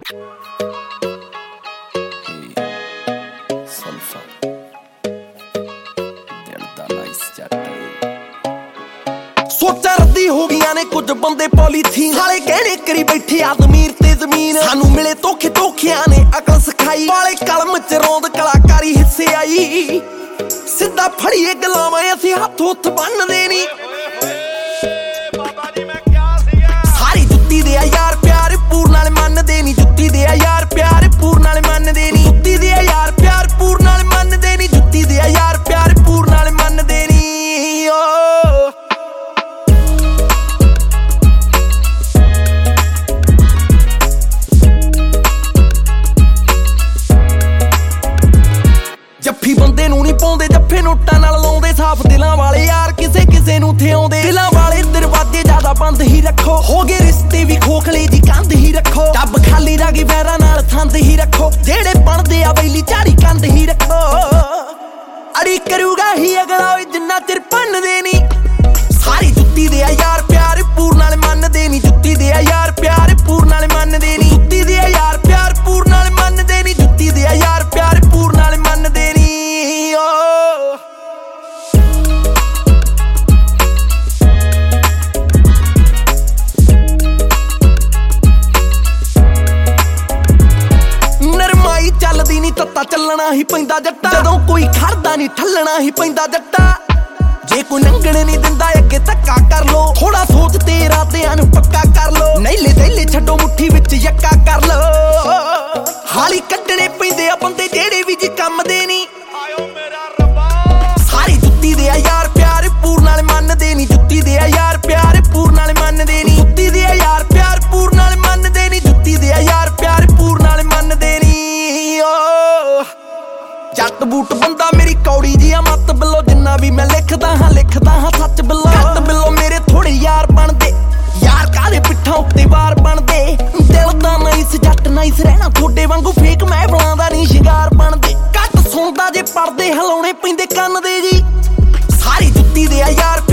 सोचा रद्दी हो गई ने कुछ बंदे पॉलीथीन साले कहने करी बैठे आदमीर ते जमीन सानू मिले धोखे धोखिया ने अकल सिखाई वाले कलम च रौंद कलाकारी हिस्से आई सिद्धा फड़िए गलावां असीं हत्थ हुत्थ बन्नदे नी सारी जुत्ती दे यार प्यार पूर नाल मनदे नी जुत्ती दे यार प्यार पूर नाल मनदे नी जुत्ती दे यार प्यार पूर नाल मनदे नी जुत्ती दे यार प्यार पूर नाल मनदे नी जफ्फी बंदे नूं नी पाउंदे जफ्फे नोटां नाल लाउंदे साफ दिलां वाले यार किसे किसे नूं थिआउंदे दिलां वाले दरवाजे ज्यादा बंद ही रखो हो गए रिश्ते भी खोखले जी कंध ही रखो टब खाली रह गई वैरां नाल थंद ही रखो जेड़े बनदे आ बैली झाड़ी कंध ही रखो अड़ी करूगा ही अगला जिन्ना चिर भन्नदे नी सारी जुत्ती दे यार प्यार पूर नाल मनदे नी जुत्ती दे यार प्यार पूर नाल मनदे नी जुत्ती दे यार प्यार पूर नाल मनदे नी जुत्ती दे यार प्यार पूर नाल मनदे नी नरमाई चलदी नी तत्ता चलना ही पैंदा जट्टा जदों कोई खड़दा नी ठल्लना ही पैंदा जट्टा जे कोई लंघण नहीं दिंदा अगे धक्का कर लो थोड़ा सोच तेरा ध्यान पक्का कर लो नैले थैले छड्डो मुट्ठी विच यक्का कर लो हाली कड्डणे पैंदे आ बंदे जेड़े भी जी कम दे नी सारी जुत्ती दे यार प्यार पूर नाल मनदे नी जुत्ती दे यार प्यार पूर नाल मनदे नी जुत्ती दे यार प्यार पूर नाल मनदे नी जुत्ती दे यार प्यार पूर नाल मनदे नी जट बूट बंदा मेरी कौड़ी जी आ मत बिलो जिन्ना भी मैं लिखदा हाँ सच बिलो कत बिलो मेरे थोड़े यार बनदे यार काले पिट्ठां उत्ते वार बनदे दिल दा नाइस जट नाइस रहना थोड़े वांगू फेक मैं बनांदा नहीं शिंगार बनदे घट सुनदा जे पड़दे हिलाउणे पैंदे कंन दे जी सारी जुत्ती दे यार